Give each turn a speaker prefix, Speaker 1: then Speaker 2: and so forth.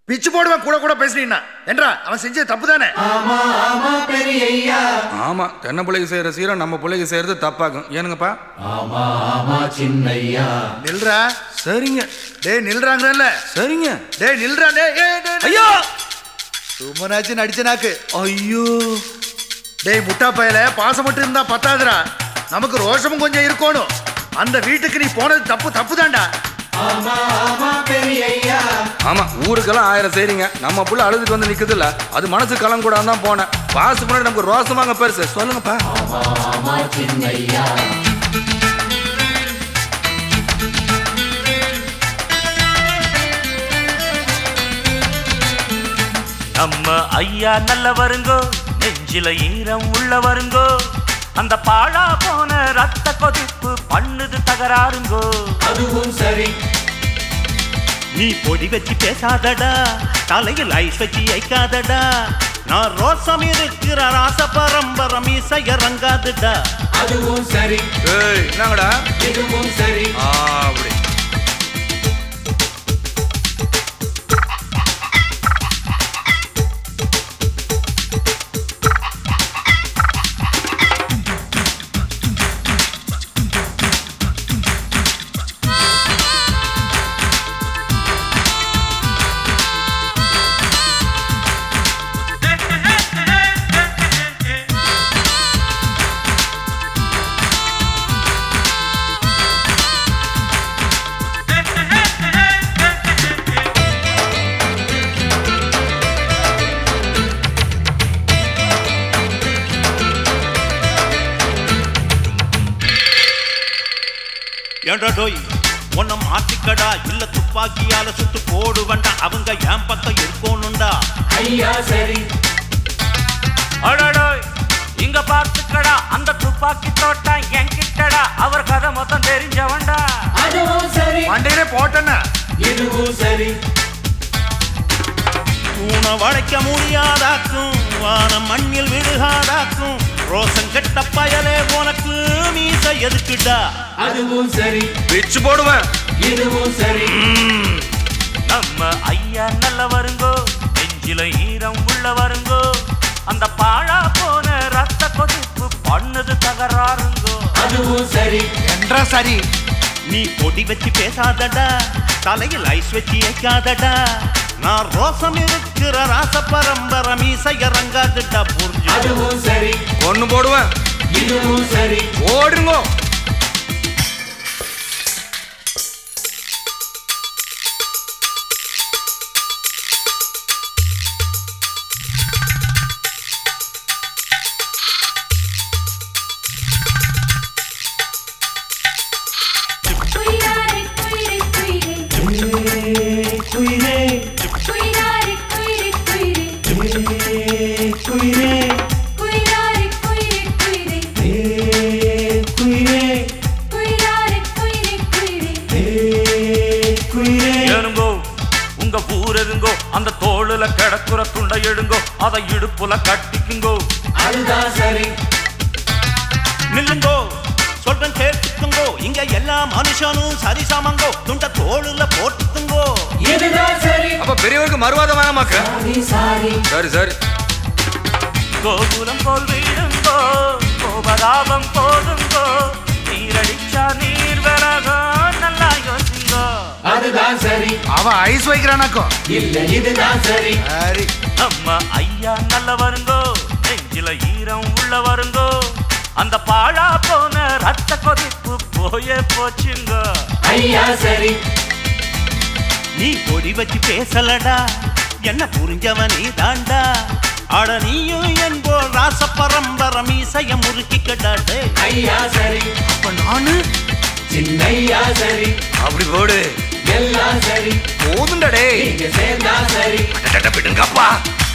Speaker 1: பிச்சு போடுவேன் கூட கூட பேசுறீன்னா என்றா அவன் செஞ்சது தப்பு தானே?
Speaker 2: ஆமா ஆமா பெரியய்யா.
Speaker 3: ஆமா தென்ன பிள்ளைக்கு செய்யற சீரம் நம்ம பிள்ளைக்கு செய்யறது தப்பாகும் ஏனுங்கப்பா?
Speaker 2: ஆமா ஆமா சின்னையா.
Speaker 1: நில்றா.
Speaker 3: சரிங்க.
Speaker 1: டேய் நில்றாங்கல்ல.
Speaker 3: சரிங்க.
Speaker 1: டேய் நில்றா. டேய்
Speaker 3: ஐயோ
Speaker 1: சுமனாச்சு நடிச்சனாக்கு.
Speaker 3: ஐயோ
Speaker 1: டேய் முட்டா பயல பாசம் மட்டும் இருந்தா பத்தாதுடா, நமக்கு ரோஷமும் கொஞ்சம் இருக்கணும். அந்த வீட்டுக்கு நீ போனது தப்பு தப்பு தான்டா.
Speaker 2: ஆமா ஆமா பெரியய்யா.
Speaker 3: ஆமா ஊருக்கெல்லாம் 1000 செய்றீங்க, நம்ம புள்ள அழுதுட்டு வந்து நிக்குது இல்ல, அது மனசு கலம் கூட தான் போனேன். பாசு முன்னாடி நமக்கு ரோசமாங்க பெருசு சொல்லுங்கப்பா.
Speaker 2: ஆமா ஆமா சின்னையா.
Speaker 4: நம்ம ஐயா நல்ல வருங்கோ, நெஞ்சில ஈரம் உள்ள வருங்கோ. அந்த பாழா போன ரத்த கொதிப்பு பண்ணுது தகராறுங்கோ.
Speaker 2: அதுவும் சரி.
Speaker 4: நீ பொடி வச்சு பேசாதடா, தலையில் ஐஸ் வச்சு ஐக்காதடா. நான் ரோசம் இருக்கிற ராச பரம்பரை மீசைய ரங்காதுடா.
Speaker 2: அதுவும் சரி.
Speaker 3: ஏய் என்னங்கடா?
Speaker 2: இதுவும் சரி.
Speaker 3: அப்படி
Speaker 4: ஏண்டா டோய் உன்னை மாத்திக்கடா, இல்ல துப்பாக்கியால சுட்டு போடு வேண்டா. அவங்க என் பக்கம் இருக்கணும்டா.
Speaker 2: ஐயா சரி.
Speaker 4: அடடோய் இங்க பார்த்துக்கடா, அந்த துப்பாக்கி தோட்டா என் கிட்டடா. அவர் கதை மொத்தம் தெரிஞ்சவன்டா.
Speaker 2: அதுவும் சரி.
Speaker 1: மண்டையிலே போட்டேன்னா.
Speaker 2: இதுவும் சரி.
Speaker 4: தூண வளைக்க முடியாதாக்கும், வானம் மண்ணில் விழுகாதாக்கும். ரோசன் கெட்ட பயலே உனக்கு மீச எதுக்குடா?
Speaker 2: அதுவும் சரி.
Speaker 3: பிச்சு போடுவேன்.
Speaker 2: இதுவும் சரி.
Speaker 4: நம்ம ஐயா நல்ல வருங்கோ, நெஞ்சில ஈரம் உள்ள வருங்கோ. அந்த பாழா போன ரத்த கொதிப்பு பண்ணுது தகராறுங்கோ.
Speaker 2: அதுவும் சரி.
Speaker 1: என்றா சரி.
Speaker 4: நீ பொடி வச்சு பேசாதடா, தலையில் ஐஸ் வச்சு வைக்காதடா. நான் ரோசம் இருக்கிற ராச பரம்பரை மீசைய ரங்காதுடா. புரிஞ்சு?
Speaker 2: அதுவும் சரி.
Speaker 3: ஒண்ணு போடுவேன்.
Speaker 2: இதுவும் சரி.
Speaker 3: ஓடுங்கோ.
Speaker 4: உங்க ஊருங்கோ, அந்த தோளுல கிடக்குற துண்டை எடுங்கோ, அதை இடுப்புல கட்டிக்குங்கோ.
Speaker 2: அதுதான் சரி.
Speaker 4: நில்லுங்கோ சொல்றேன் கேட்டுக்குங்கோ, இங்க எல்லா மனுஷனும் சரிசமங்கோ. துண்ட தோளுல போட்டுக்குங்கோ.
Speaker 2: இதுதான் சரி.
Speaker 3: அப்ப பெரியவருக்கு மறுவாதம் வேணாமாக்க?
Speaker 2: சாரி.
Speaker 3: சரி சரி.
Speaker 4: கோகுலம் போல் வீடுங்கோ, கோபதாபம் போதுங்கோ. நீரடிச்சா நீர் விலகோ, நல்லா யோசிங்கோ.
Speaker 2: அதுதான் சரி.
Speaker 1: அவன் ஐஸ் வைக்கிறானாக்கும்.
Speaker 2: இல்ல இதுதான் சரி.
Speaker 1: சரி.
Speaker 4: நம்ம ஐயா நல்ல வருங்கோ, நெஞ்சில ஈரம் உள்ள வருங்கோ. அந்த பாழா போன ரத்த கொதிப்பு போயே போச்சுங்கோ.
Speaker 2: ஐயா சரி.
Speaker 4: நீ பொடி வச்சு பேசலடா, என்ன புரிஞ்சவன் நீ தாண்டா. அட நீயும் என்போல் ராச பரம்பரை மீசைய முறுக்கிக்கடாடே.
Speaker 2: ஐயா சரி.
Speaker 1: அப்ப நானு
Speaker 2: சின்னையா சரி.
Speaker 3: அப்படி போடு.
Speaker 2: எல்லாம் சரி.
Speaker 3: போதுண்டடே.
Speaker 2: நீங்க சேர்ந்தா சரி.
Speaker 3: விடுங்கப்பா.